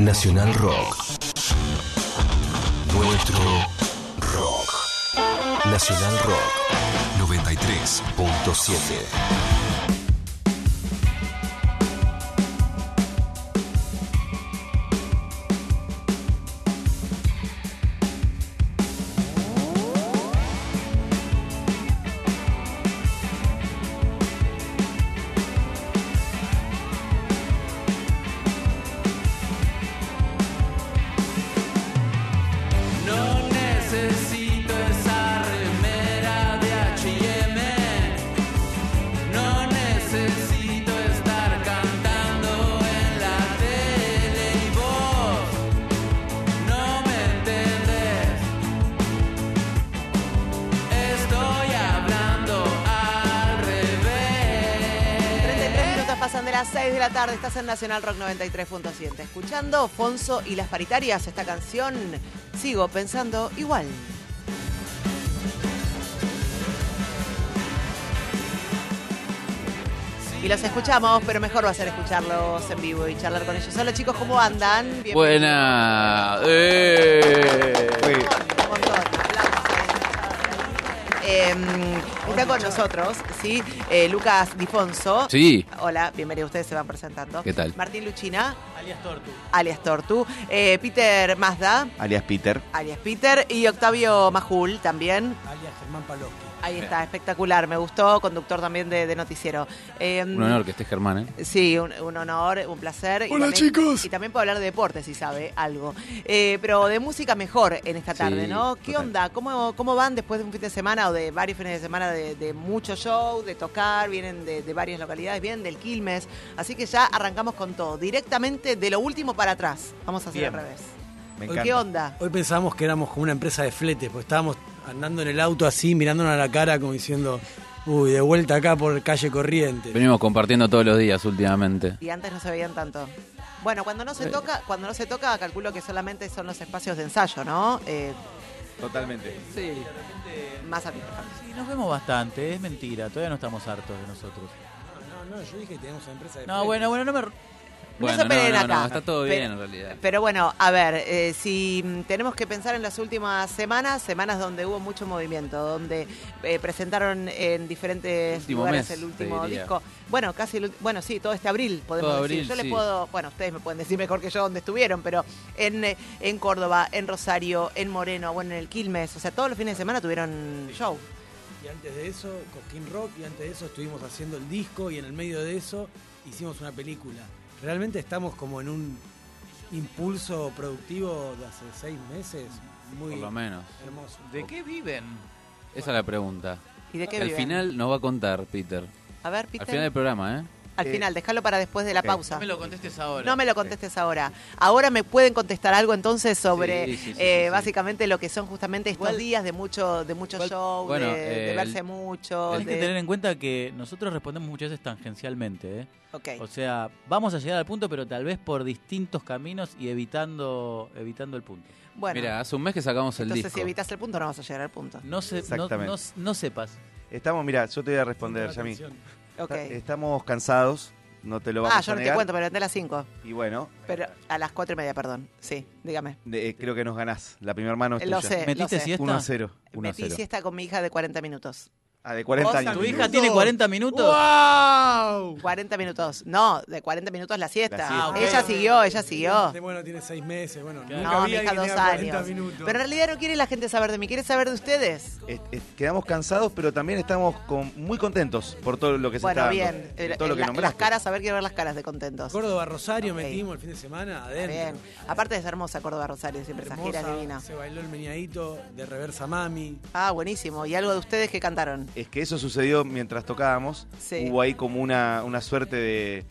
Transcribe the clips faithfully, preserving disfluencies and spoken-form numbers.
Nacional Rock. Nuestro rock. Nacional Rock noventa y tres punto siete. Estás en Nacional Rock noventa y tres punto siete. Escuchando Fonso y las Paritarias, esta canción Sigo Pensando Igual. Y los escuchamos, pero mejor va a ser escucharlos en vivo y charlar con ellos. Hola chicos, ¿cómo andan? Bienvenidos. Buena. Eh. Un montón. Eh, está con nosotros, ¿sí? Eh, Lucas Difonso. Sí. Hola, bienvenidos. Ustedes se van presentando. ¿Qué tal? Martín Luchina. Alias Tortu. Alias Tortu. Eh, Peter Mazda. Alias Peter. Alias Peter. Y Octavio Majul también. Alias Germán Paloski. Ahí está, espectacular. Me gustó, conductor también de, de noticiero. Eh, un honor que esté Germán, ¿eh? Sí, un, un honor, un placer. Hola, y también, chicos. Y también puedo hablar de deportes, si sabe algo. Eh, pero de música mejor en esta tarde, Sí, ¿no? ¿Qué total. onda? ¿Cómo, ¿Cómo van después de un fin de semana o de varios fines de semana de, de mucho show, de tocar? Vienen de, de varias localidades, vienen del Quilmes. Así que ya arrancamos con todo. Directamente de lo último para atrás. Vamos a hacer Bien. al revés. Me Hoy, encanta. ¿qué onda? Hoy pensábamos que éramos como una empresa de fletes, pues estábamos andando en el auto así, mirándonos a la cara como diciendo, uy, de vuelta acá por calle Corriente. Venimos compartiendo todos los días últimamente. Y antes no se veían tanto. Bueno, cuando no se Eh. toca, cuando no se toca, calculo que solamente son los espacios de ensayo, ¿no? Eh, Totalmente. Sí, más a mí. Sí, nos vemos bastante, es mentira, todavía no estamos hartos de nosotros. no, no, yo dije que teníamos una empresa de No, fletes. bueno, bueno, no me... Bueno, no se peleen no, no, acá. no, está todo Pero- bien en realidad. Pero bueno, a ver, eh, si mm, tenemos que pensar en las últimas semanas, semanas donde hubo mucho movimiento, donde eh, presentaron en diferentes Último lugares mes, el último te diría. disco. Bueno, casi, el ulti- bueno, sí, todo este abril podemos Todo decir. abril, Yo les sí. puedo, bueno, ustedes me pueden decir mejor que yo dónde estuvieron, pero en, eh, en Córdoba, en Rosario, en Moreno, bueno, en el Quilmes, o sea, todos los fines de semana tuvieron show. Y antes de eso, Cosquín Rock, y antes de eso estuvimos haciendo el disco, y en el medio de eso hicimos una película. Realmente estamos como en un impulso productivo de hace seis meses, muy Por lo menos. hermoso. ¿De qué viven? Esa es la pregunta. ¿Y de qué Al viven? final nos va a contar, Peter. A ver, Peter. Al final del programa, ¿eh? Al Eh, final, déjalo para después de la ok. pausa. No me lo contestes ahora. No me lo contestes ahora. Ahora me pueden contestar algo entonces sobre Sí, sí, sí, eh, sí, sí. básicamente lo que son justamente estos Igual- días de mucho de mucho igual- show, bueno, de, de eh, verse el- mucho. Tienes de- que tener en cuenta que nosotros respondemos muchas veces tangencialmente, ¿eh? Ok. O sea, vamos a llegar al punto, pero tal vez por distintos caminos y evitando evitando el punto. Bueno, Mira, hace un mes que sacamos el entonces disco. si evitas el punto no vas a llegar al punto. No, se, no, Exactamente. no, no sepas. Estamos, mira, yo te voy a responder, Ponte la Yami. atención. Ok. Estamos cansados, no te lo vamos Ah, yo a no te negar. cuento, pero vendé a las cinco. Y bueno, Pero a las cuatro y media, perdón. Sí, dígame. de- eh, creo que nos ganás. La primera mano es Lo tuya. sé, lo ¿Metiste sé. siesta? uno a cero. uno a Metí cero. siesta con mi hija de cuarenta minutos. Ah, de cuarenta Vos, años. ¿Tu Minutos. hija tiene cuarenta minutos? ¡Wow! cuarenta minutos. No, de cuarenta minutos la siesta. La siesta. Ah, ok. Ella siguió, ella siguió. Bueno, tiene seis meses, bueno, Claro. nunca No, vi mi a hija alguien dos que tenga cuarenta años. minutos. Pero en realidad no quiere la gente saber de mí, quiere saber de ustedes. Es- es- quedamos cansados, pero también estamos con- muy contentos por todo lo que se Bueno, está bien. dando. Eh, de todo lo que la- nombraste. las caras, a ver, quiero ver las caras de contentos. Córdoba, Rosario Ok. metimos el fin de semana Está adentro. bien. Aparte es hermosa Córdoba Rosario, siempre esa gira es Hermosa, divina. se bailó el meñadito de Reversa Mami. Ah, buenísimo. ¿Y algo de ustedes que cantaron? Es que eso sucedió mientras tocábamos. Sí. Hubo ahí como una, una suerte de,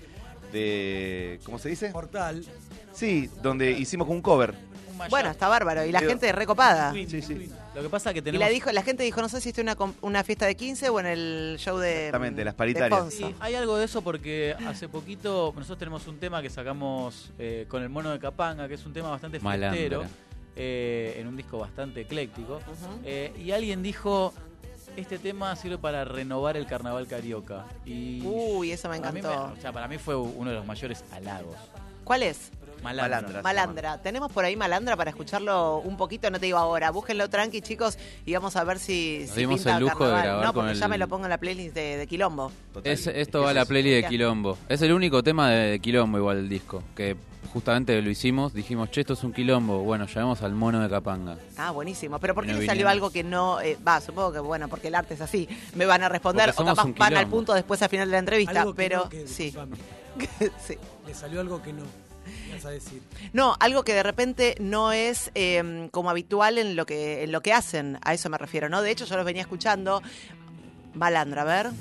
de... ¿Cómo se dice? Portal. Sí, donde hicimos un cover. Un mashup. Bueno, está bárbaro. Y la Digo- gente recopada. Twin, Sí, sí. Twin. Lo que pasa es que Y tenemos... la, dijo, la gente dijo, no sé si estoy en una, com- una fiesta de quince o en el show de Exactamente, las de paritarias. Fonso. Sí, hay algo de eso porque hace poquito nosotros tenemos un tema que sacamos eh, con el Mono de Capanga, que es un tema bastante Malandra. fiestero, eh, en un disco bastante ecléctico. Ujú. Eh, y alguien dijo, este tema sirve para renovar el carnaval carioca. Y Uy, eso me para mí encantó. me- o sea, para mí fue uno de los mayores halagos. ¿Cuál es? Malandra. Malandra. Malandra. ¿Tenemos por ahí Malandra para escucharlo un poquito? No te digo ahora. Búsquenlo tranqui, chicos, y vamos a ver si, Nos si dimos pinta el lujo de carnaval. grabar No, con porque ya el- me lo pongo en la playlist de, de Quilombo. Total. Es- Es esto que va a eso la es- playlist de Bien. Quilombo. Es el único tema de, de Quilombo igual el disco. Que justamente lo hicimos, dijimos, che, esto es un Quilombo. Bueno, llamamos al mono de Capanga. Ah, buenísimo. ¿Pero por qué No le salió vinimos. algo que no... eh, Va, supongo que, bueno, porque el arte es así. Me van a responder Porque o somos capaz un van al quilombo. punto después al final de la entrevista. Algo que pero no, que- sí. disculpame, sí. le salió algo que no. Vas a decir. No, algo que de repente no es eh, como habitual en lo que en lo que hacen, a eso me refiero, ¿no? De hecho, yo los venía escuchando. Malandra, a ver.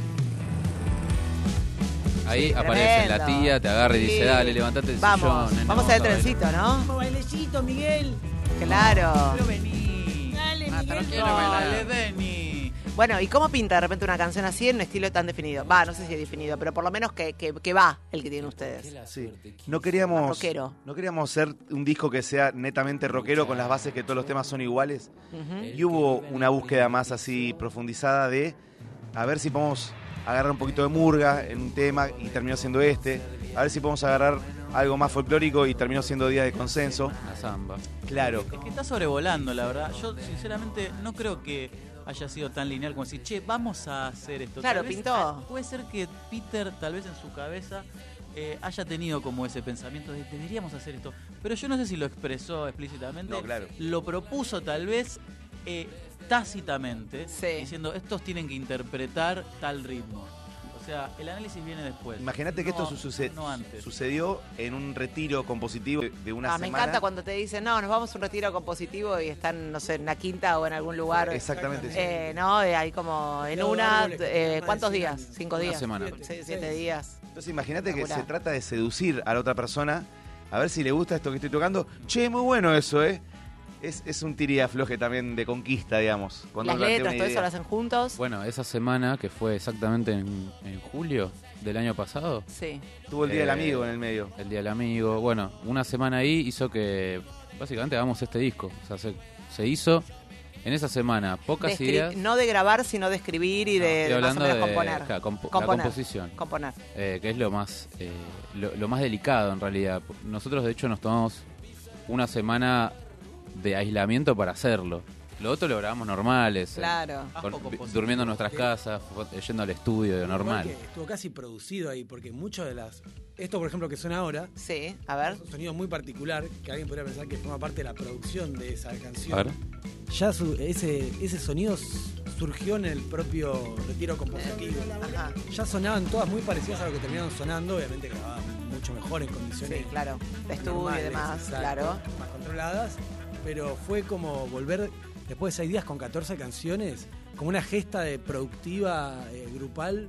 Ahí Sí, aparece la tremendo. tía, te agarra y dice, Sí. dale, levantate del Vamos, sillón. nena, vamos a hacer el a bailar". trencito, ¿no? Como bailecito, Miguel. Claro. Pero vení. Dale, Hasta no Miguel. quiero bailar. Vení. Bueno, ¿y cómo pinta de repente una canción así en un estilo tan definido? Va, no sé si es definido, pero por lo menos que, que, que va el que tienen ustedes. Sí. No Más queríamos, rockero. no queríamos hacer un disco que sea netamente rockero con las bases que todos los temas son iguales. Ujú. Y hubo una búsqueda más así profundizada de a ver si podemos agarrar un poquito de murga en un tema y terminó siendo este. A ver si podemos agarrar algo más folclórico y terminó siendo Día de Consenso. La samba. Claro. Es que está sobrevolando, la verdad. Yo, sinceramente, no creo que haya sido tan lineal como decir, che, vamos a hacer esto. Claro, Tal vez, pintó. ah, puede ser que Peter, tal vez en su cabeza, eh, haya tenido como ese pensamiento de deberíamos hacer esto. Pero yo no sé si lo expresó explícitamente. No, claro. Lo propuso tal vez eh, tácitamente, Sí. diciendo, estos tienen que interpretar tal ritmo. O sea, el análisis viene después. Imagínate que No- esto suce- no antes. sucedió en un retiro compositivo de- de una Ah, me semana. encanta cuando te dicen, no, nos vamos a un retiro compositivo y están, no sé, en una quinta o en algún lugar. Exactamente. sí. Eh, no, eh, hay como en Los una, árboles que eh, tienen más de ¿cuántos cien días? años. ¿Cinco Una días? semana. Sí, siete Seis. días. Entonces imagínate que se Espectacular. trata de seducir a la otra persona, a ver si le gusta esto que estoy tocando. Che, muy bueno eso, ¿eh? Es, es un tiría-afloje también de conquista, digamos. Cuando Las uno plantea letras, una todo eso idea. lo hacen juntos. Bueno, esa semana, que fue exactamente en, en julio del año pasado, Sí. Tuvo el Día del Eh, Amigo en el medio. el Día del Amigo, bueno, una semana ahí hizo que básicamente hagamos este disco. O sea, se, se hizo en esa semana, De pocas escri- ideas. no de grabar, sino de escribir y de, Estoy de más o hablando menos de componer. claro, compo- la Componer. composición. Componer. eh, que es lo más eh, lo, lo más delicado en realidad. Nosotros de hecho nos tomamos una semana de aislamiento para hacerlo. Lo otro lo grabamos normales, eh, Claro. con- Bajo compositivo. durmiendo en nuestras casas, fue- yendo al estudio Igual normal. que estuvo casi producido ahí, porque muchas de las. Esto, por ejemplo, que suena ahora, Sí, a ver. es un sonido muy particular, que alguien podría pensar que forma parte de la producción de esa canción. A ver. Ya su- ese, ese sonido s- surgió en el propio retiro compositivo. Ajá. Ya sonaban todas muy parecidas a lo que terminaron sonando, obviamente grababan mucho mejor en condiciones Sí, claro. De estudio y normales, demás, exacto, claro. más controladas, pero fue como volver, después de seis días con catorce canciones, como una gesta de productiva eh, grupal.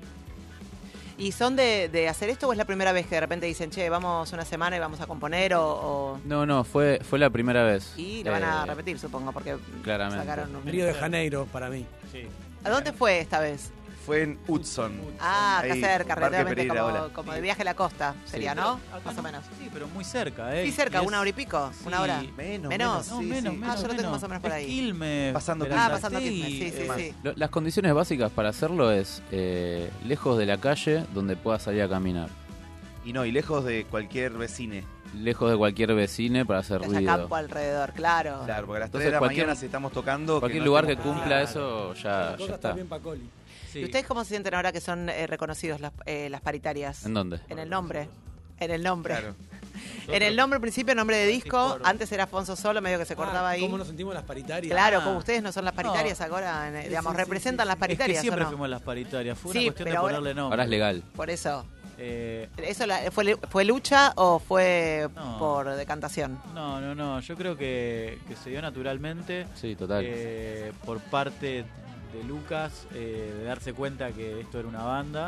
¿Y son de, de hacer esto o es la primera vez que de repente dicen, che, vamos una semana y vamos a componer o...? o- No, no, fue fue la primera vez. Y lo van a Eh, repetir, supongo, porque claramente. sacaron un... Río de Janeiro, para mí. Sí. ¿A dónde fue esta vez? Fue en Hudson. Ah, acá Ahí, cerca, Parque relativamente Pereira, como, hola. como de viaje a la costa, sería, Pero ¿no? acá Más no- o menos. Sí, pero muy cerca, ¿eh? Sí, cerca, Y es- una hora y pico, una Sí. hora. Menos, Menos. No, sí, menos, sí. menos. Ah, yo lo tengo menos. más o menos por Es ahí. Quilmes, Pasando Ah, pasando Verazategui, Quilmes, sí, sí, eh, sí. Lo- Las condiciones básicas para hacerlo es eh, lejos de la calle donde puedas salir a caminar. Y no, y lejos de cualquier vecine. Lejos de cualquier vecine para hacer Que haya ruido. campo alrededor, claro. Claro, porque a las Entonces, tres de la cualquier- mañana si estamos tocando... Cualquier no lugar que estemos- cumpla Claro. eso ya, La ya cosa está está. bien Pacoli. sí. ¿Y ustedes cómo se sienten ahora que son eh, reconocidos las, eh, las paritarias? ¿En dónde? En el nombre. En el nombre. Claro. En el nombre, al principio, nombre de disco. Sí, por- Antes era Afonso Solo, medio que se cortaba Ah, ahí. ¿Cómo nos sentimos las paritarias? Claro, Ah. como ustedes no son las paritarias No. ahora, eh, Sí, digamos, sí, sí, representan sí, las sí. Es que paritarias. siempre ¿o no? fuimos las paritarias. Fue Sí, una cuestión de pero ahora- ponerle nombre. Ahora es legal. Por eso. Eh, ¿Eso la- fue, fue lucha o fue No. por decantación? no, no, no. Yo creo que, que se dio naturalmente Sí, total. eh, por parte de Lucas eh, de darse cuenta que esto era una banda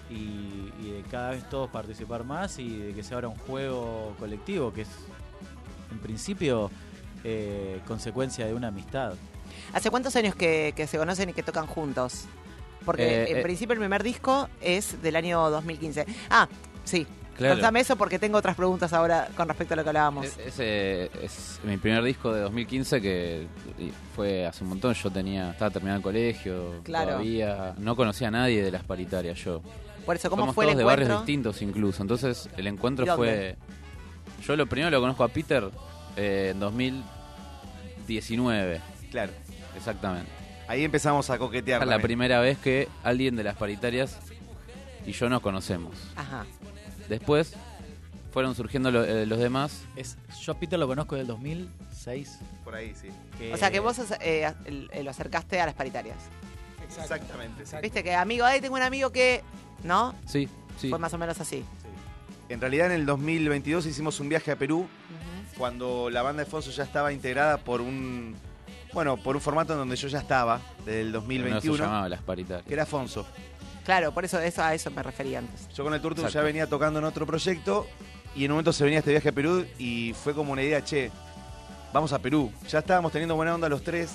y, y de cada vez todos participar más y de que sea ahora un juego colectivo que es en principio eh, consecuencia de una amistad. ¿Hace cuántos años que, que se conocen y que tocan juntos? Porque Eh, en eh. principio el primer disco es del año dos mil quince. Ah, sí. Claro. Contame eso porque tengo otras preguntas ahora con respecto a lo que hablábamos. Es- Ese es mi primer disco de dos mil quince que y fue hace un montón. Yo tenía estaba terminando el colegio, Claro. todavía no conocía a nadie de las paritarias yo. Por eso, ¿cómo Somos fue el todos de barrios encuentro? distintos incluso. Entonces el encuentro ¿Y dónde? fue Yo lo primero lo conozco a Peter eh, en dos mil diecinueve, Claro. exactamente. Ahí empezamos a coquetear. Es la también. primera vez que alguien de las paritarias y yo nos conocemos. Ajá. Después fueron surgiendo lo- eh, los demás. Es, yo a Peter lo conozco del dos mil seis. Por ahí, sí. que- O sea que vos eh, eh, lo acercaste a las paritarias. Exactamente. sí. Viste que amigo, ahí tengo un amigo que, ¿no? Sí, sí. Fue más o menos así. En realidad en el dos mil veintidós hicimos un viaje a Perú Ujú. cuando la banda de Fonso ya estaba integrada por un, bueno, por un formato en donde yo ya estaba, del dos mil Pero no se veintiuno, llamaba las paritarias. que era Fonso. Claro, por eso, eso a eso me refería antes. Yo con el Turtu ya Exacto. venía tocando en otro proyecto y en un momento se venía este viaje a Perú y fue como una idea, che, vamos a Perú. Ya estábamos teniendo buena onda los tres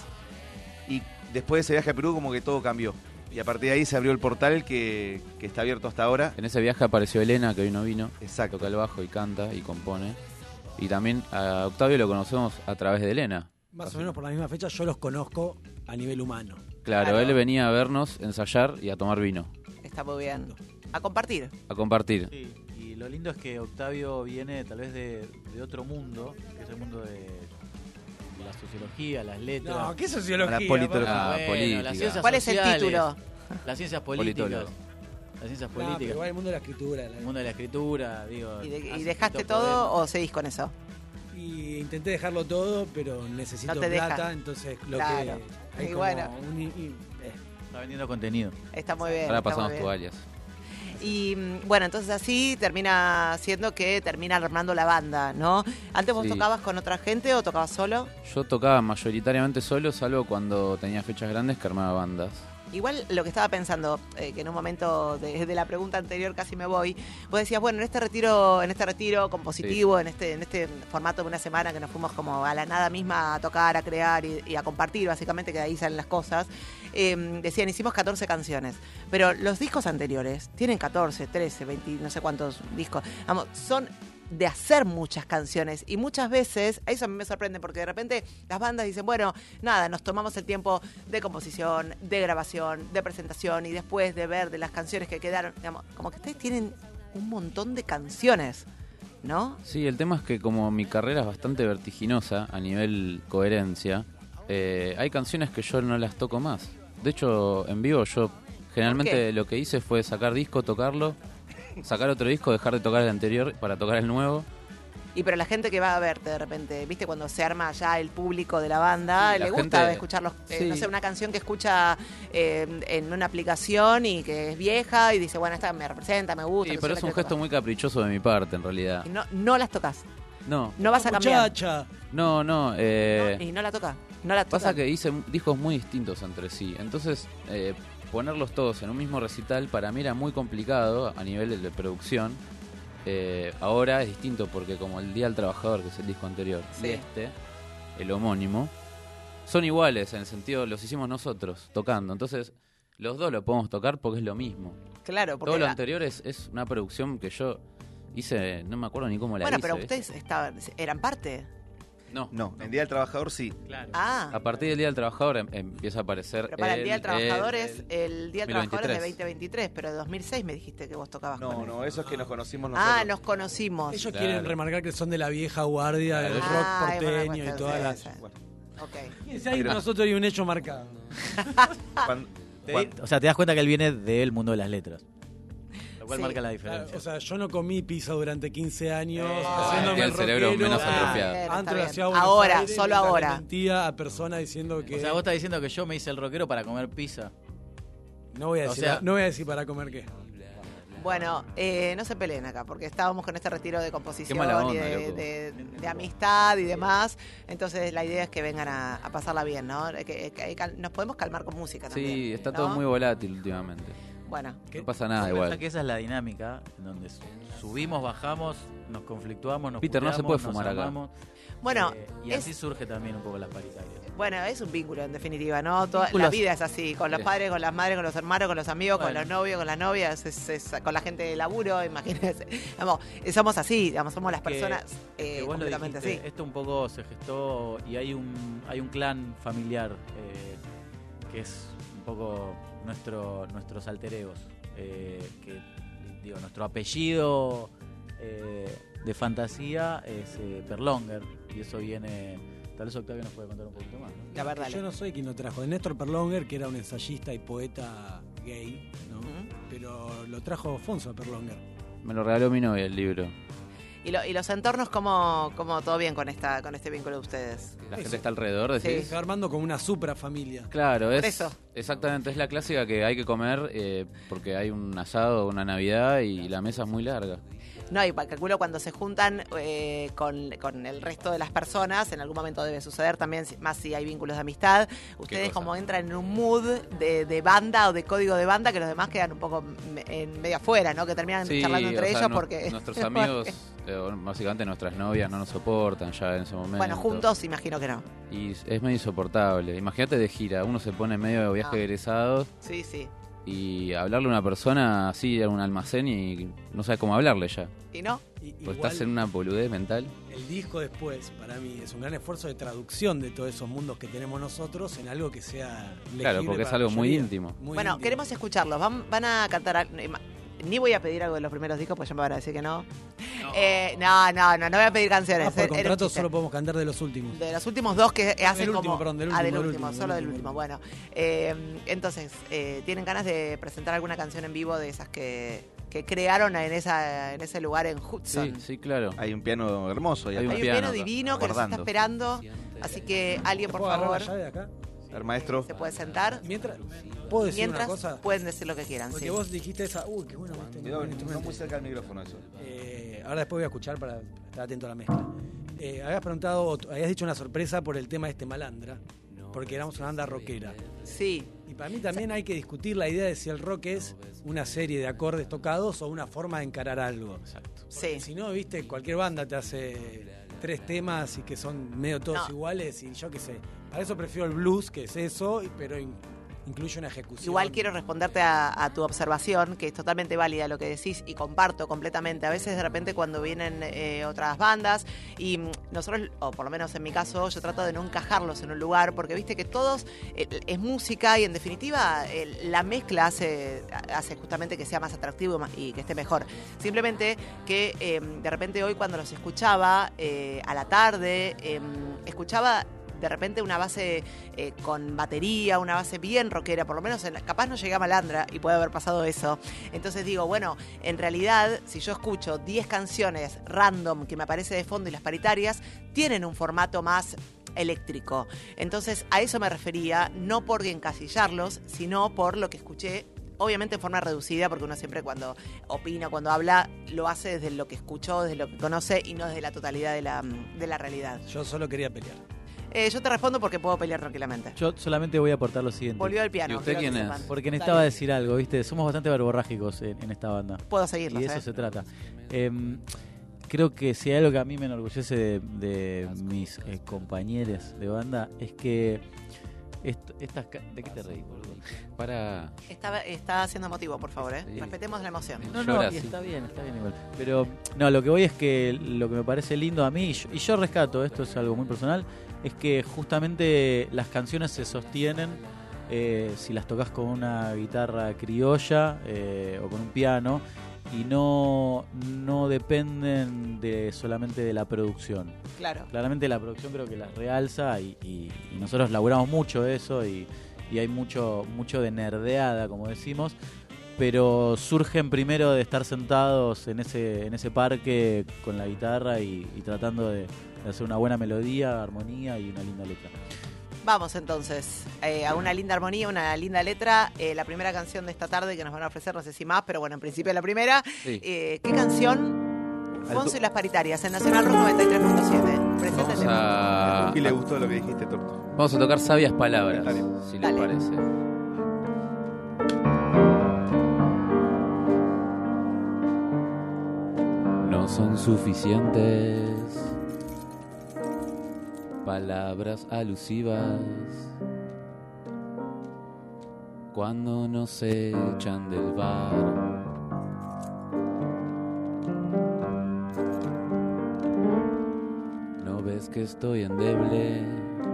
y después de ese viaje a Perú como que todo cambió. Y a partir de ahí se abrió el portal que, que está abierto hasta ahora. En ese viaje apareció Elena, que hoy no vino. Exacto. Toca el bajo y canta y compone. Y también a Octavio lo conocemos a través de Elena. Más o menos por la misma fecha yo los conozco a nivel humano. Claro, Claro. él venía a vernos, ensayar y a tomar vino. Está muy bien. A compartir. A compartir. Sí, y lo lindo es que Octavio viene tal vez de, de otro mundo, que es el mundo de, de la sociología, las letras. No, ¿qué sociología? La politología. papá? Ah, Bueno, política. las ciencias ¿Cuál es el sociales, título? Las ciencias políticas. Politólogo. Las ciencias No, pero políticas. igual el mundo de la escritura. la- el mundo de la escritura, digo. ¿Y, de- hace y dejaste escrito todo poemas. o seguís con eso? Y intenté dejarlo todo, pero necesito No te plata, dejan. entonces lo Claro. que hay Y como bueno. un- y- eh. Está vendiendo contenido. Está muy bien. Ahora está pasamos muy bien. toallas. Y mm, bueno, entonces así termina siendo que termina armando la banda, ¿no? ¿Antes vos Sí. tocabas con otra gente o tocabas solo? Yo tocaba mayoritariamente solo, salvo cuando tenía fechas grandes que armaba bandas. Igual lo que estaba pensando, eh, que en un momento de, de la pregunta anterior casi me voy, vos decías, bueno, en este retiro, en este retiro compositivo, en este, en este formato de una semana que nos fuimos como a la nada misma a tocar, a crear y, y a compartir, básicamente, que de ahí salen las cosas, eh, decían, hicimos catorce canciones, pero los discos anteriores tienen catorce, trece, veinte, no sé cuántos discos, vamos, son de hacer muchas canciones y muchas veces, eso a mí me sorprende porque de repente las bandas dicen, bueno, nada, nos tomamos el tiempo de composición, de grabación, de presentación y después de ver de las canciones que quedaron, digamos, como que ustedes tienen un montón de canciones, ¿no? Sí, el tema es que como mi carrera es bastante vertiginosa a nivel coherencia, eh, hay canciones que yo no las toco más. De hecho, en vivo yo generalmente lo que hice fue sacar disco, tocarlo, sacar otro disco, dejar de tocar el anterior para tocar el nuevo. Y pero la gente que va a verte de repente, ¿viste? Cuando se arma ya el público de la banda, Sí, la le gusta gente- escuchar los, eh, sí. no sé, una canción que escucha eh, en una aplicación y que es vieja y dice, bueno, esta me representa, me gusta. Sí, que pero yo es la un quiero gesto muy caprichoso de mi parte, en realidad. tocar. Y no, no las tocas, No, no vas a cambiar. Muchacha. no, no. Eh, No, y no la toca, no la toca. Pasa que hice m- discos muy distintos entre sí. Entonces, eh, ponerlos todos en un mismo recital para mí era muy complicado a nivel de, de producción. Eh, ahora es distinto porque como el Día del Trabajador, que es el disco anterior, Sí. y este, el homónimo, son iguales en el sentido, los hicimos nosotros, tocando. Entonces, los dos lo podemos tocar porque es lo mismo. Claro, porque Todo lo la- anterior es, es una producción que yo hice, no me acuerdo ni cómo la bueno, hice. pero ¿viste? ustedes estaban, eran parte. No, No, en Día del Trabajador sí. Claro. Ah, a partir del Día del Trabajador em- empieza a aparecer... pero para el Día del él, Trabajador él, es el Día del Trabajador es de dos mil veintitrés. veinte veintitrés, pero de dos mil seis me dijiste que vos tocabas con No, él. no, eso es que nos conocimos nosotros. Ah, nos conocimos. Ellos Claro. quieren remarcar que son de la vieja guardia del Claro. rock Ah, es buena porteño y cuestión, todas sí, las... sí. Bueno, Ok. Y ahí Pero- nosotros hay un hecho marcado. cuando- Te- cuando- o sea, te das cuenta que él viene del mundo de las letras. Lo cual Sí. marca la Claro, diferencia. o sea, yo no comí pizza durante quince años, Eh, haciéndome tiene el cerebro rockero, menos ah, atrofiado. Bien, Antro está de la bien. ciudad de Buenos Ahora, Aires, solo mientras ahora. le mentía a personas diciendo que O sea, vos estás diciendo que yo me hice el rockero para comer pizza. no voy a o decir, sea- no voy a decir para comer qué. Bueno, eh, no se peleen acá, porque estábamos con este retiro de composición Qué mala y onda, de, loco. de- de amistad y demás. Entonces la idea es que vengan a, a pasarla bien, ¿no? Que, que- que nos podemos calmar con música también. Sí, está ¿no? todo muy volátil últimamente. Bueno, No pasa nada Vos pensás igual. que esa es la dinámica, en donde su- subimos, bajamos, nos conflictuamos, nos Peter, no se puteamos, puede nos fumar acá. amamos. bueno, Eh, y es, así surge también un poco las paritarias. bueno, es un vínculo en definitiva, ¿no? Toda, la Vínculos. vida es así, con los Sí. padres, con las madres, con los hermanos, con los amigos, con Bueno. los novios, con las novias, es- es- con la gente de laburo, imagínense. Vamos, somos así, digamos, somos las Que- personas Que eh, vos lo completamente dijiste, así. esto un poco se gestó y hay un hay un clan familiar eh, que es un poco nuestro nuestros alter egos, eh, que digo nuestro apellido eh, de fantasía es eh, Perlonger, y eso viene, tal vez Octavio nos puede contar un poquito más, ¿no? La verdad. Yo no soy quien lo trajo, de Néstor Perlonger, que era un ensayista y poeta gay, ¿no? Ujú. Pero lo trajo Fonso a Perlonger. Me lo regaló mi novia el libro. ¿Y, lo- y los entornos, cómo, cómo todo bien con esta con este vínculo de ustedes? La Eso. gente está alrededor, Sí. decís. Se va armando como una supra familia. Claro, es eso. exactamente, es la clásica que hay que comer eh, porque hay un asado, una Navidad y la mesa es muy larga. No, y pa- calculo cuando se juntan eh, con, con el resto de las personas, en algún momento debe suceder también, si- más si hay vínculos de amistad, ustedes cosa? como entran en un mood de, de banda o de código de banda que los demás quedan un poco me- en medio afuera, ¿no? Que terminan Sí, charlando entre o sea, ellos no- porque... nuestros amigos, eh, básicamente nuestras novias no nos soportan ya en ese momento. Bueno, juntos imagino que no. Y es medio insoportable. Imagínate de gira, uno se pone en medio de viaje Ah. de egresados Sí, sí. y hablarle a una persona así en un almacén y no sabes cómo hablarle ya. ¿Y no? Y- Pues igual, estás en una boludez mental. el disco después, para mí, es un gran esfuerzo de traducción de todos esos mundos que tenemos nosotros en algo que sea legible Claro, porque es para la algo muy mayoría. íntimo. Muy Bueno, íntimo. queremos escucharlos. Van, van a cantar... al- eh, ma- Ni voy a pedir algo de los primeros discos, porque ya me van a decir que no. No, eh, no, no, no, no voy a pedir canciones. Ah, por Era un contrato chiste. solo podemos cantar de los últimos. De los últimos dos que hacen Del último, como... perdón, del ah, del último, del último, último, solo del del último. último. Bueno, eh, entonces, eh, ¿tienen ganas de presentar alguna canción en vivo de esas que, que crearon en esa en ese lugar en Hudson? Sí, sí, claro. Hay un piano hermoso ahí Hay Hay atrás. un piano piano acá, divino que nos está guardando. esperando. Así que alguien, por ¿Puedo agarrar favor, la llave de acá? A ver, maestro. se puede sentar. Mientras, ¿puedo decir Mientras una cosa? pueden decir lo que quieran. Porque Sí. vos dijiste esa... Uy, qué bueno este Cuidado, no instrumento. muy cerca del micrófono eso. Eh, ahora después voy a escuchar para estar atento a la mezcla. Eh, habías preguntado, habías dicho una sorpresa por el tema de este Malandra, porque éramos una banda rockera. Sí. Y para mí también hay que discutir la idea de si el rock es una serie de acordes tocados o una forma de encarar algo. Exacto. Sí. Si no, viste, cualquier banda te hace tres temas y que son medio todos No. iguales y yo qué sé. Para eso prefiero el blues, que es eso, y- pero in- incluye una ejecución. Igual quiero responderte a, a tu observación, que es totalmente válida lo que decís y comparto completamente. A veces de repente cuando vienen eh, otras bandas y mm, nosotros, o por lo menos en mi caso, yo trato de no encajarlos en un lugar porque viste que todos eh, es música y en definitiva eh, la mezcla hace, hace justamente que sea más atractivo y más- y que esté mejor. Simplemente que eh, de repente hoy cuando los escuchaba eh, a la tarde, eh, escuchaba de repente una base eh, con batería, una base bien rockera, por lo menos en la- capaz no llegué a Malandra y puede haber pasado eso. Entonces digo, bueno, en realidad si yo escucho diez canciones random que me aparece de fondo y las paritarias, tienen un formato más eléctrico. Entonces a eso me refería, no por encasillarlos, sino por lo que escuché. Obviamente en forma reducida, porque uno siempre cuando opina, cuando habla, lo hace desde lo que escuchó, desde lo que conoce y no desde la totalidad de la, de la realidad. Yo solo quería pelear. Eh, yo te respondo porque puedo pelear tranquilamente. Yo solamente voy a aportar lo siguiente. Volvió al piano. ¿Y usted quiero que quién es? sepan. Porque Dale. necesitaba decir algo, ¿viste? Somos bastante verborrágicos en, en esta banda. Puedo seguirlo, Y de eso ¿sabes? se trata. Em, creo que si hay algo que a mí me enorgullece de, de mis eh, compañeros de banda es que est- estas ca- ¿de qué te reís, boludo? Para. Está, está siendo emotivo, por favor, ¿eh? Sí. Respetemos la emoción. No, Llora, no, y sí. está bien, está bien igual. Pero no, lo que voy es que lo que me parece lindo a mí, y yo, y yo rescato, esto es algo muy personal, es que justamente las canciones se sostienen eh, si las tocas con una guitarra criolla eh, o con un piano y no, no dependen de solamente de la producción. Claro. Claramente la producción creo que las realza y, y- y nosotros laburamos mucho eso y, y hay mucho, mucho de nerdeada, como decimos, pero surgen primero de estar sentados en ese, en ese parque con la guitarra y, y tratando de, de hacer una buena melodía, armonía y una linda letra. Vamos entonces eh, a una linda armonía, una linda letra. Eh, la primera canción de esta tarde que nos van a ofrecer, no sé si más, pero bueno, en principio la primera. Sí. Eh, ¿Qué canción? Fonso y las paritarias en Nacional Rock noventa y tres punto siete. Preséntate. Vamos a, ¿A quién le gustó lo que dijiste, Torto? vamos a tocar sabias palabras, Dale. si les Dale. parece. No son suficientes palabras alusivas cuando nos echan del bar. No ves que estoy endeble,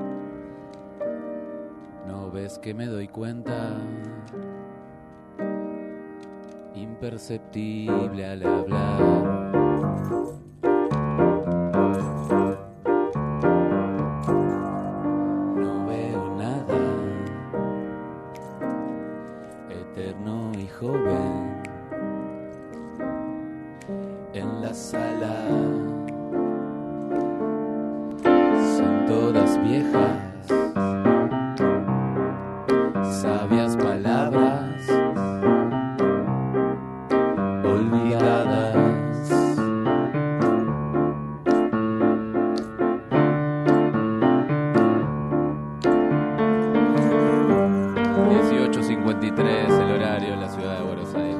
no ves que me doy cuenta, imperceptible al hablar. todas viejas, sabias palabras olvidadas. dieciocho cincuenta y tres el horario en la ciudad de Buenos Aires.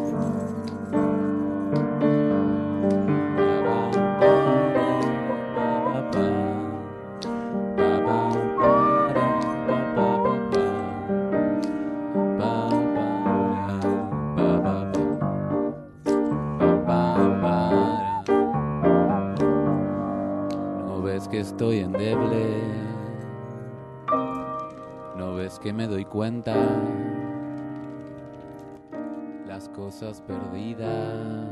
¿No ves que estoy endeble? ¿No ves que me doy cuenta? Las cosas perdidas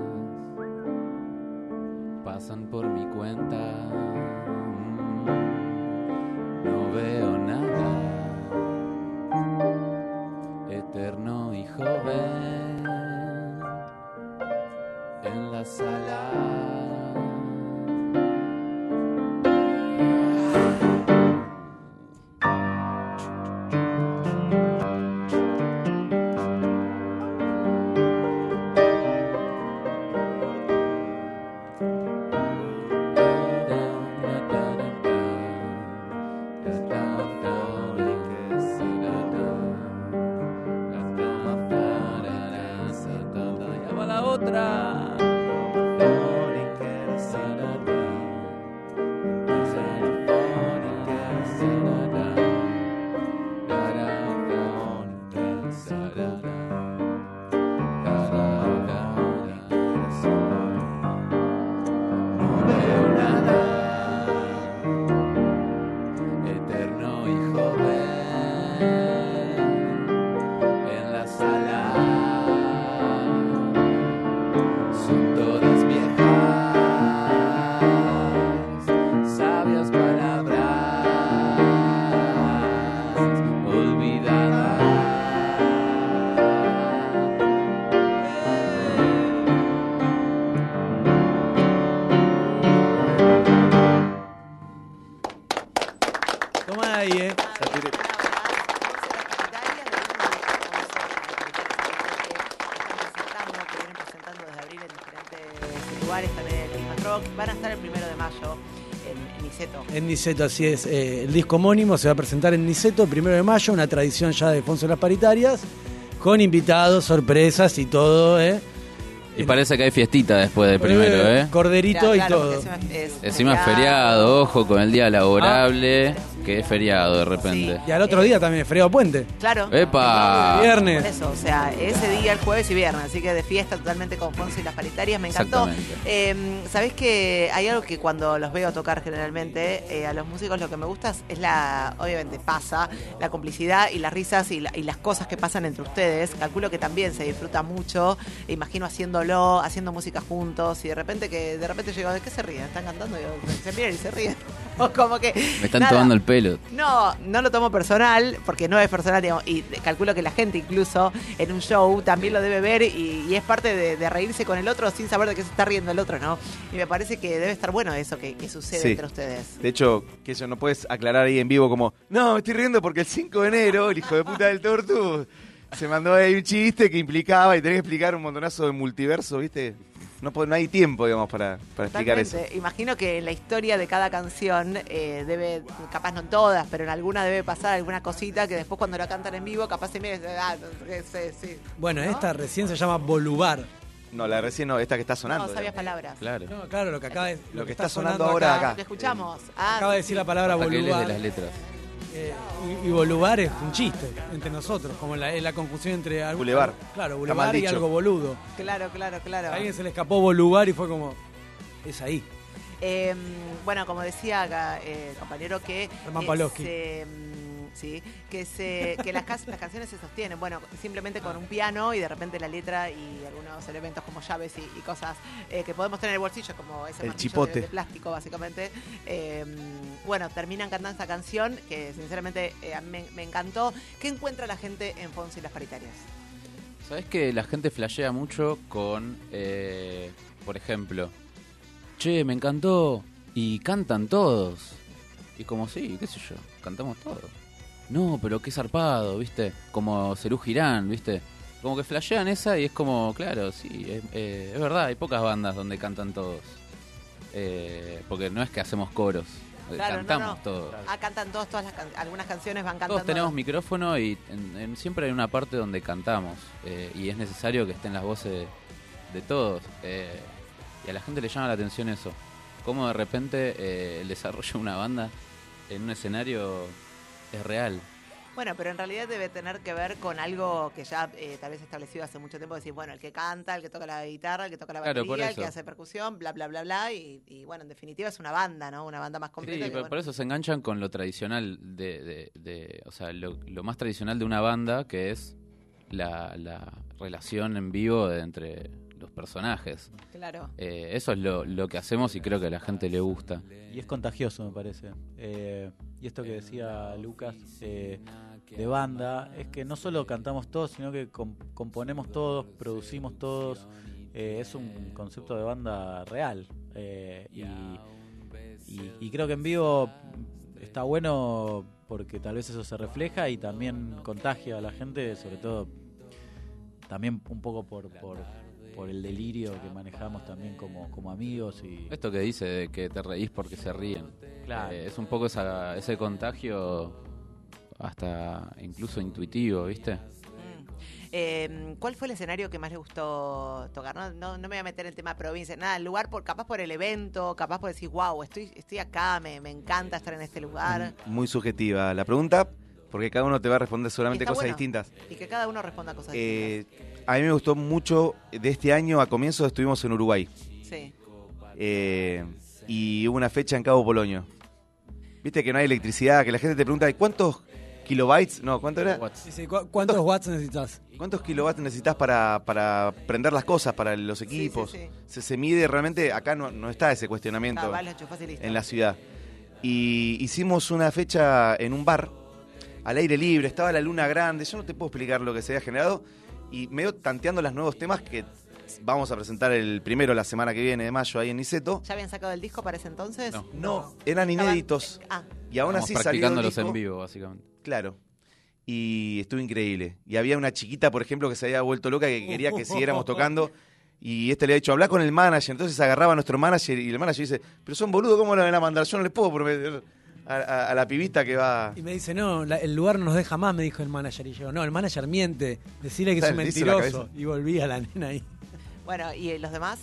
pasan por mi cuenta. No veo nada eterno y joven en la sala. En Niceto, así es. Eh, el disco homónimo se va a presentar en Niceto el primero de mayo, una tradición ya de Fonso de las Paritarias, con invitados, sorpresas y todo, ¿eh? Y parece que hay fiestita después del primero, ¿eh? Corderito Claro, y claro, todo. porque encima es Encima es feriado, ojo con el día laborable, que es feriado de repente. Sí. Y al otro día también, feriado puente. Claro. ¡Epa! Por Viernes. eso, o sea, ese día, el jueves y viernes, así que de fiesta totalmente con Fonso y las Paritarias, me encantó. Exactamente. Eh, Sabés que hay algo que cuando los veo tocar generalmente, eh, a los músicos lo que me gusta es la, obviamente pasa, la complicidad y las risas y, la- y las cosas que pasan entre ustedes. Calculo que también se disfruta mucho, e imagino haciéndolo, haciendo música juntos y de repente que de repente llego, ¿de qué se ríen? ¿Están cantando? Y yo, se miran y se ríen. O como que... Me están nada. tomando el pelo. No, no lo tomo personal, porque no es personal, digamos, y calculo que la gente incluso en un show también lo debe ver y, y es parte de, de reírse con el otro sin saber de qué se está riendo el otro, ¿no? Y me parece que debe estar bueno eso que, que sucede Sí. entre ustedes. De hecho, que eso no puedes aclarar ahí en vivo como, no, me estoy riendo porque el cinco de enero, el hijo de puta del Tortu, se mandó ahí un chiste que implicaba y tenés que explicar un montonazo de multiverso, ¿viste? No, po- no hay tiempo, digamos, para, para explicar eso. Totalmente. Imagino que en la historia de cada canción eh, debe, capaz no en todas, pero en alguna debe pasar alguna cosita que después cuando la cantan en vivo capaz se mira y dice, ah, no, que sí, sí. Bueno, ¿No? esta recién se llama Bolubar. No, la recién no, esta que está sonando. No sabías digamos. palabras. Claro. No, claro, lo que acaba de, Lo que está sonando ahora acá. Lo que escuchamos. Ah, Acaba de decir la palabra Hasta que lees de Bolubar. las letras. Eh, y, y bolubar es un chiste entre nosotros, como la, la confusión entre algo, Bulevar. claro, Está bolubar mal y dicho. algo boludo. Claro, claro, claro. A alguien se le escapó bolubar y fue como, es ahí. Eh, bueno, como decía acá, eh, compañero, que Germán eh, Pavlovsky. se, mm, sí, que se que las, cas- las canciones se sostienen, bueno, simplemente con un piano y de repente la letra y algunos elementos como llaves y, y cosas eh, que podemos tener en el bolsillo, como ese El martillo chipote. de, de plástico, básicamente. Eh, bueno, terminan cantando esta canción que sinceramente eh, a mí me, me encantó. ¿Qué encuentra la gente en Fonso y las Paritarias? ¿Sabés que la gente flashea mucho con, eh, por ejemplo, che, me encantó y cantan todos? Y como, sí, qué sé yo, cantamos todo. No, pero qué zarpado, ¿viste? Como Serú Girán, ¿viste? Como que flashean esa y es como, claro, sí, es, eh, es verdad, hay pocas bandas donde cantan todos. Eh, porque no es que hacemos coros, eh, Claro, cantamos no, no. todos. Ah, cantan todos, todas las can- algunas canciones van cantando. Todos tenemos micrófono y en- en- siempre hay una parte donde cantamos. eh, y es necesario que estén las voces de, de todos. eh, y a la gente le llama la atención eso. Cómo de repente eh, el desarrollo de una banda en un escenario es real. Bueno, pero en realidad debe tener que ver con algo que ya eh, tal vez establecido hace mucho tiempo, decir, bueno, el que canta, el que toca la guitarra, el que toca la Claro, batería, por el que eso. hace percusión, bla, bla, bla, bla, y, y bueno, en definitiva es una banda, ¿no? Una banda más Sí, completa. que, por, bueno, por eso se enganchan con lo tradicional de, de, de- o sea, lo, lo más tradicional de una banda, que es la, la relación en vivo de entre los personajes. Claro. Eh, eso es lo, lo que hacemos y creo que a la gente le gusta. Y es contagioso, me parece. Eh, y esto que decía Lucas eh, de banda, es que no solo cantamos todos, sino que com- componemos todos, producimos todos. Eh, es un concepto de banda real. Eh, y, y- y creo que en vivo está bueno porque tal vez eso se refleja y también contagia a la gente, sobre todo también un poco por... por por el delirio que manejamos también como, como amigos y Esto que dice de que te reís porque se ríen. Claro. Eh, es un poco esa, ese contagio hasta incluso intuitivo, ¿viste? Mm. Eh, ¿Cuál fue el escenario que más le gustó tocar? No, no, no me voy a meter en tema provincia, nada, el lugar, por, capaz por el evento, capaz por decir, wow, estoy, estoy acá, me, me encanta estar en este lugar. Muy subjetiva la pregunta, porque cada uno te va a responder seguramente Está cosas bueno. distintas. Y que cada uno responda cosas Eh, a mí me gustó mucho, de este año a comienzo estuvimos en Uruguay. distintas. Sí. eh, y hubo una fecha en Cabo Polonio. Viste que no hay electricidad, que la gente te pregunta, ¿cuántos kilobytes? No, ¿cuánto era? Watts. Sí, sí, ¿cu- ¿Cuántos watts necesitas? ¿Cuántos kilowatts necesitas para, para prender las cosas, para los Sí, equipos? sí, sí. Se, se mide realmente, acá no, no está ese cuestionamiento Ah, va, lo enchufás y listo. en la ciudad. Y hicimos una fecha en un bar, al aire libre, estaba la luna grande, yo no te puedo explicar lo que se había generado, y medio tanteando los nuevos temas que vamos a presentar el primero la semana que viene de mayo ahí en Niceto. ¿Ya habían sacado el disco para ese entonces? No. No, eran Estaban- inéditos, Ah, y aún Estamos así salió el practicándolos disco. en vivo, básicamente. Claro. Y estuvo increíble. Y había una chiquita, por ejemplo, que se había vuelto loca, que quería que siguiéramos tocando. Y este le había dicho, habla con el manager. Entonces agarraba a nuestro manager y el manager dice, pero son boludos, ¿cómo lo van a mandar? Yo no les puedo prometer a, a- a la pibita que va... Y me dice, no, la- el lugar no nos deja más, me dijo el manager. Y yo, no, el manager miente, decirle que es un Dale, dice la mentiroso. cabeza. Y volví a la nena ahí. bueno, ¿y los demás?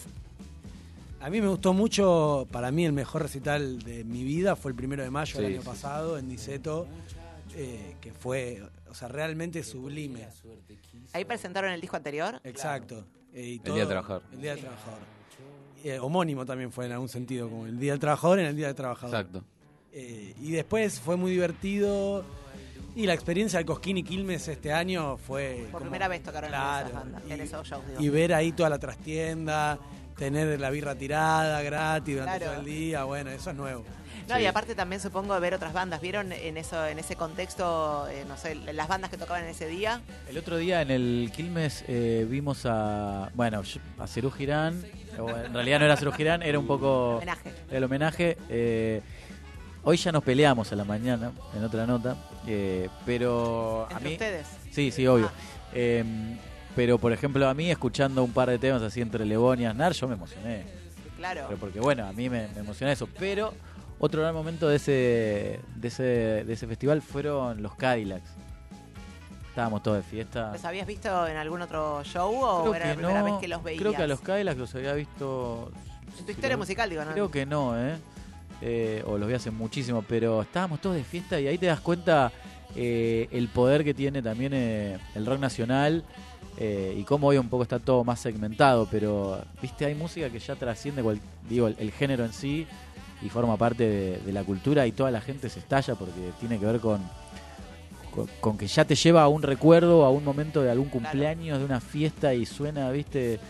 A mí me gustó mucho, para mí el mejor recital de mi vida fue el primero de mayo del Sí, año sí. pasado en Niceto, eh, que fue, o sea, realmente sublime. ¿Ahí presentaron el disco anterior? Exacto. Eh, y El todo- Día del Trabajador. El Día del Trabajador. Eh, homónimo también fue en algún sentido, como el Día del Trabajador en el Día del Trabajador. Exacto. Eh, y después fue muy divertido. Y la experiencia del Cosquín y Quilmes este año fue. Por como- primera vez tocaron Claro, en esas bandas, y- en esos shows, digo. Y ver ahí toda la trastienda, tener la birra tirada gratis durante Claro. todo el día, bueno, eso es nuevo. No, Sí. y aparte también supongo ver otras bandas. ¿Vieron en eso, en ese contexto, eh, no sé, las bandas que tocaban en ese día? el otro día en el Quilmes eh, vimos a, bueno, yo- a Serú Girán, o en realidad no era Serú Girán, era un poco Homenaje. el homenaje. eh, hoy ya nos peleamos a la mañana, en otra nota, eh, pero a ¿Entre mí... ustedes? Sí, sí, obvio. Ah. Eh, pero, por ejemplo, a mí, escuchando un par de temas así entre Lebón y Aznar, yo me emocioné. Sí, claro. Pero porque, bueno, a mí me, me emociona eso. Pero otro gran momento de ese, de ese de ese festival fueron los Cadillacs. Estábamos todos de fiesta. ¿Los habías visto en algún otro show o Creo era que la primera no. vez que los veías? Creo que a los Cadillacs los había visto... En tu historia creo- musical, digo, ¿no? Creo que no, ¿eh? Eh, o los vi hace muchísimo, pero estábamos todos de fiesta y ahí te das cuenta eh, el poder que tiene también eh, el rock nacional eh, y cómo hoy un poco está todo más segmentado, pero viste, hay música que ya trasciende cual- digo, el, el género en sí y forma parte de, de la cultura y toda la gente se estalla porque tiene que ver con, con, con que ya te lleva a un recuerdo, a un momento de algún cumpleaños, de una fiesta y suena, viste,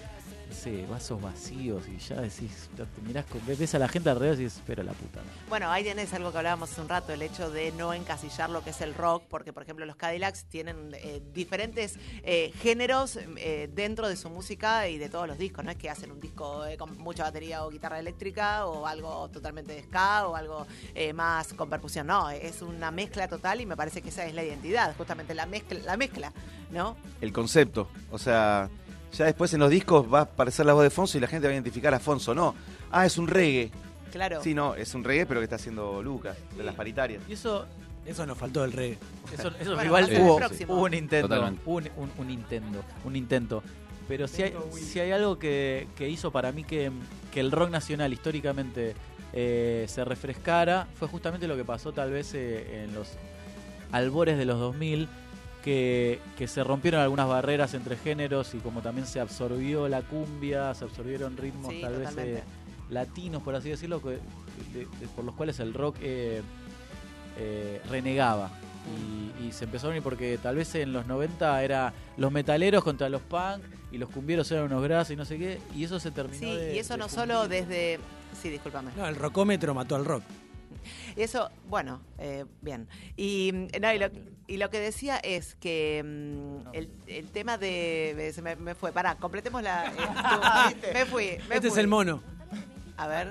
no sé, vasos vacíos y ya decís, te mirás, con, ves a la gente alrededor y dices, pero la puta. Bueno, ahí tenés algo que hablábamos hace un rato, el hecho de no encasillar lo que es el rock, porque por ejemplo los Cadillacs tienen eh, diferentes eh, géneros eh, dentro de su música y de todos los discos, no es que hacen un disco eh, con mucha batería o guitarra eléctrica o algo totalmente de ska o algo eh, más con percusión, no, es una mezcla total y me parece que esa es la identidad, justamente la mezcla, la mezcla, ¿no? El concepto, o sea, ya después en los discos va a aparecer la voz de Fonso y la gente va a identificar a Fonso, no, ah, es un reggae. Claro. Sí, no, es un reggae pero que está haciendo Lucas, de las paritarias. Y eso, Eso nos faltó del reggae. eso, eso Bueno, igual va a ser hubo, el próximo. hubo un intento, Totalmente. hubo un, un, un intento, un intento. Pero si hay, si hay algo que, que hizo para mí que, que el rock nacional históricamente eh, se refrescara, fue justamente lo que pasó tal vez eh, en los albores de los dos mil, que, que se rompieron algunas barreras entre géneros y como también se absorbió la cumbia, se absorbieron ritmos Sí, tal totalmente. vez eh, latinos, por así decirlo, que, de- de- por los cuales el rock eh, eh, renegaba. Y, y se empezó a unir porque tal vez en los noventa era los metaleros contra los punk y los cumbieros eran unos gras y no sé qué, y eso se terminó Sí, de- y eso de no fundir. solo desde... Sí, discúlpame. No, el rockómetro mató al rock. Eso, bueno, eh, bien. Y, mm, no, y, lo, y lo que decía es que mm, el, el tema de... Se me, me fue, pará, completemos la... eh, tú, me fui, me Este es fui. el mono. A ver,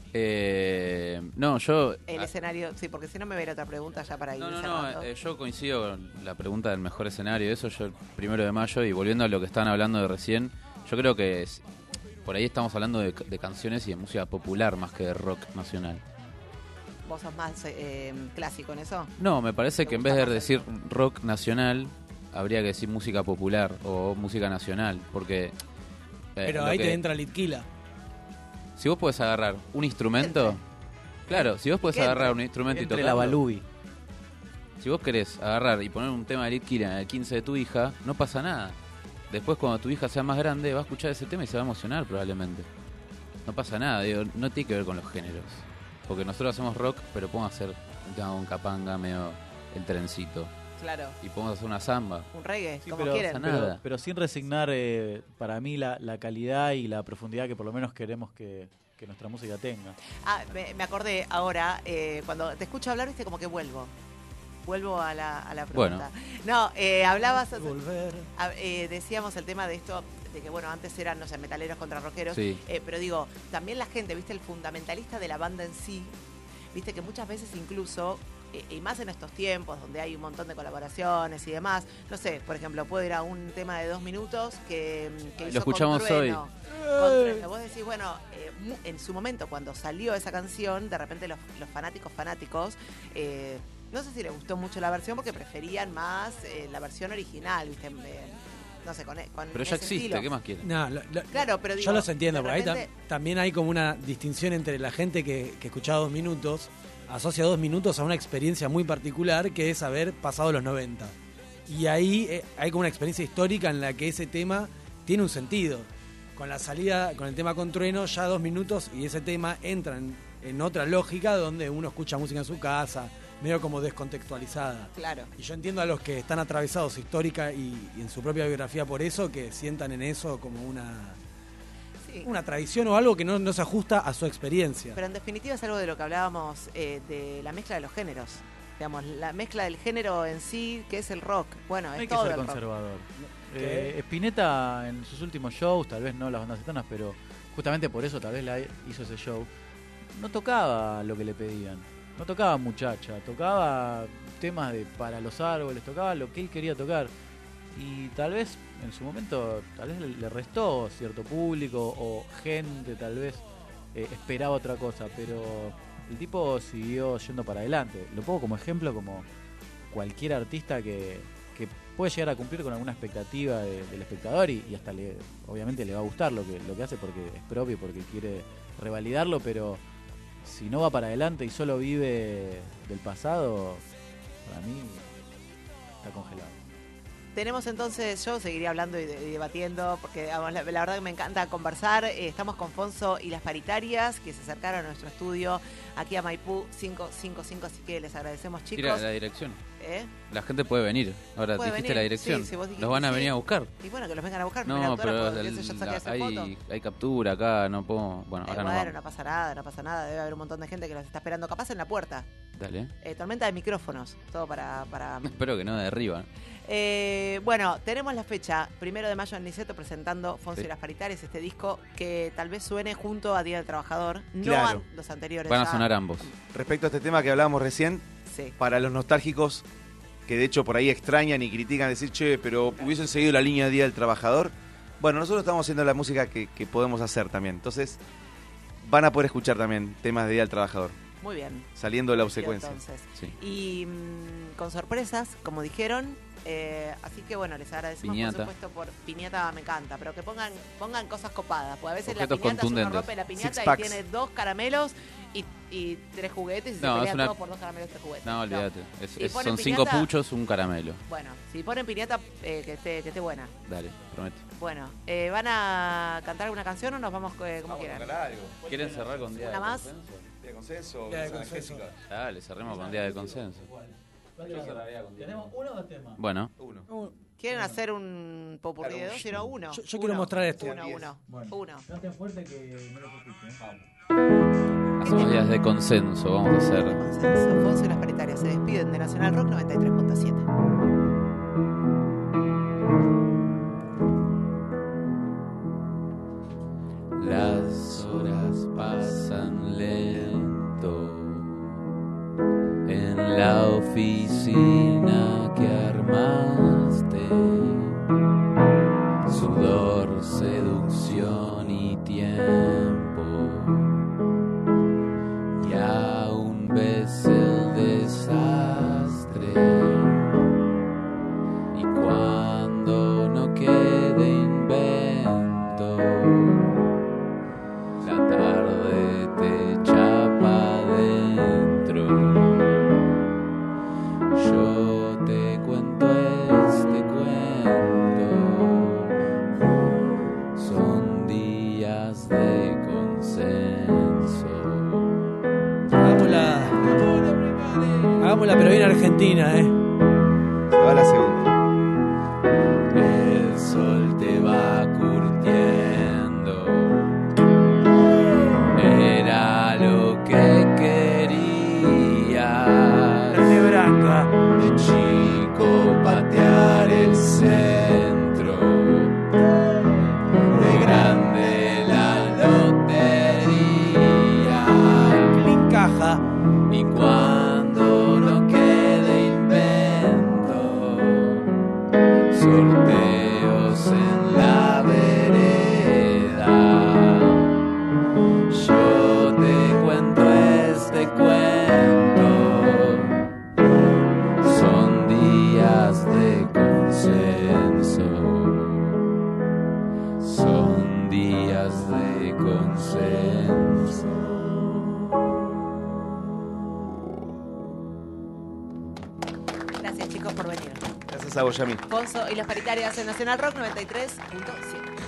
Eh, no, yo... el ah, escenario... Sí, porque si no me viene otra pregunta ya para ir No, no, cerrando. no, eh, yo coincido con la pregunta del mejor escenario, eso yo el primero de mayo, y volviendo a lo que estaban hablando de recién, yo creo que es- por ahí estamos hablando de, de canciones y de música popular más que de rock nacional. ¿Vos sos más eh, clásico en eso? No, me parece ¿Te que en gusta vez de más decir rock nacional, habría que decir música popular o música nacional, porque... eh, Pero lo ahí que- te entra Litquila. Si vos podés agarrar un instrumento... Claro, si vos podés Que agarrar entre. un instrumento y Entre tocarlo... la Balubi. Si vos querés agarrar y poner un tema de Litquila en el quince de tu hija, no pasa nada. Después cuando tu hija sea más grande va a escuchar ese tema y se va a emocionar probablemente. No pasa nada, digo, no tiene que ver con los géneros. Porque nosotros hacemos rock, pero podemos hacer un tema con capanga, medio el trencito. Claro. Y podemos hacer una samba. Un reggae, Sí, como pero- quieren. pasa Pero, nada. pero sin resignar eh, para mí la, la calidad y la profundidad que por lo menos queremos que, que nuestra música tenga. Ah, me, me acordé ahora, eh, cuando te escucho hablar, viste, como que vuelvo. Vuelvo a la, a la pregunta. No, eh, hablabas, Volver. a- eh, decíamos el tema de esto, de que bueno, antes eran, no sé, metaleros contra rockeros. Sí. Eh, pero digo, también la gente, viste, el fundamentalista de la banda en sí, viste que muchas veces incluso, eh, y más en estos tiempos donde hay un montón de colaboraciones y demás, no sé, por ejemplo, puedo ir a un tema de dos minutos que, que Lo hizo escuchamos con Trueno. hoy. Con Trueno. Vos decís, bueno, eh, mu- en su momento cuando salió esa canción, de repente los, los fanáticos fanáticos, eh, no sé si les gustó mucho la versión porque preferían más eh, la versión original, viste, Eh, no sé, con, con Pero ya ese existe, estilo. ¿qué más quieren? No, lo- lo- Claro, pero digo, yo los entiendo, de porque ahí repente- tam- también hay como una distinción entre la gente que, que escuchaba dos minutos, asocia dos minutos a una experiencia muy particular que es haber pasado los noventa. Y ahí eh, hay como una experiencia histórica en la que ese tema tiene un sentido. Con la salida, con el tema con Trueno, ya dos minutos y ese tema entran en otra lógica donde uno escucha música en su casa, medio como descontextualizada. Claro. Y yo entiendo a los que están atravesados histórica y, y en su propia biografía por eso, que sientan en eso como una, Sí. una tradición o algo que no, no se ajusta a su experiencia. Pero en definitiva es algo de lo que hablábamos eh, de la mezcla de los géneros. Digamos, la mezcla del género en sí, que es el rock. Bueno, No es hay que todo ser el rock. conservador. ¿Qué? Eh, Spinetta en sus últimos shows, tal vez no las bandas etanas, pero justamente por eso tal vez la hizo ese show, no tocaba lo que le pedían. No tocaba muchacha, tocaba temas de para los árboles, tocaba lo que él quería tocar. Y tal vez en su momento, tal vez le, le restó cierto público o gente tal vez eh, esperaba otra cosa, pero el tipo siguió yendo para adelante. Lo pongo como ejemplo como cualquier artista que, que puede llegar a cumplir con alguna expectativa de- del espectador y, y hasta le, obviamente le va a gustar lo que, lo que hace porque es propio, porque quiere revalidarlo, pero si no va para adelante y solo vive del pasado, para mí está congelado. Tenemos entonces, yo seguiría hablando y, de- y debatiendo, porque vamos, la, la verdad que me encanta conversar. Eh, estamos con Fonso y las paritarias, que se acercaron a nuestro estudio aquí a Maipú quinientos cincuenta y cinco, así que les agradecemos, chicos. Tira la dirección. ¿Eh? La gente puede venir. Ahora Puede dijiste venir. la dirección. Sí, si vos dijiste Los van a sí. venir a buscar. Y bueno, que los vengan a buscar. No, primer autógrafo, pero que el- eso ya saqué la- esa hay, foto. hay captura acá, no puedo. Bueno, Eh, ahora no bueno, vamos. no pasa nada, no pasa nada. Debe haber un montón de gente que los está esperando, capaz en la puerta. Dale. Eh, tormenta de micrófonos, todo para... para... Espero que no de arriba. Eh, bueno, tenemos la fecha, primero de mayo en Niceto, presentando Fonso Sí. y las Paritarias, este disco que tal vez suene junto a Día del Trabajador, no Claro. a los anteriores. Van a ya. sonar ambos. Respecto a este tema que hablábamos recién, Sí. para los nostálgicos, que de hecho por ahí extrañan y critican, decir, che, pero hubiesen seguido la línea de Día del Trabajador. Bueno, nosotros estamos haciendo la música que, que podemos hacer también. Entonces, van a poder escuchar también temas de Día del Trabajador, Muy bien. saliendo de la Y obsecuencia. entonces, Sí. y mm, con sorpresas, como dijeron. Eh, así que bueno, les agradecemos Piñata. por supuesto por piñata, me encanta, pero que pongan pongan cosas copadas, porque a veces Objetos la piñata uno contundentes. rompe la piñata Six y packs. tiene dos caramelos y, y tres juguetes y No, se es pelean una- todos por dos caramelos y tres juguetes. No, olvídate. Es- Si es- ponen son cinco piñata- puchos, un caramelo. Bueno, si ponen piñata, eh, que, esté, que esté buena. Dale, prometo. Bueno, eh, ¿van a cantar alguna canción o nos vamos eh, como quieran? ¿Quieren cerrar con Día ¿Una de más? Consenso? Día de consenso, Día de consenso. Dale, cerremos con Día de Consenso. ¿Tenemos uno o dos temas? Bueno, uno. ¿Quieren hacer un popurrí de dos? Si no, uno. Yo- yo Uno. quiero mostrar esto. Uno, uno. Bueno. Uno. Canten fuerte que no lo escuchen. hacemos días de consenso. Vamos a hacer. Consenso. Fonso y las Paritarias se despiden de Nacional Rock noventa y tres punto siete. Las horas pasan lento en la oficina que armaste. Sudor, seducción y tiempo. Y aún ves el desastre. Y cuando no quede invento, la tarde te echa pa' dentro. Yo te cuento este cuento. Son días de consenso. Hagámosla. Hagámosla, pero bien argentina, ¿eh? Se va la segunda. El sol te va curtiendo. Era lo que querías. De branca. De chico patear el centro. De grande la lotería. Clean caja. Y cuando no quede invento, sorteos en la vereda. Yo te cuento este cuento. Son días de consenso. Son días de consenso. Gracias chicos por venir. Gracias a vos, Yami. Fonso y las Paritarias en Nacional Rock noventa y tres punto siete.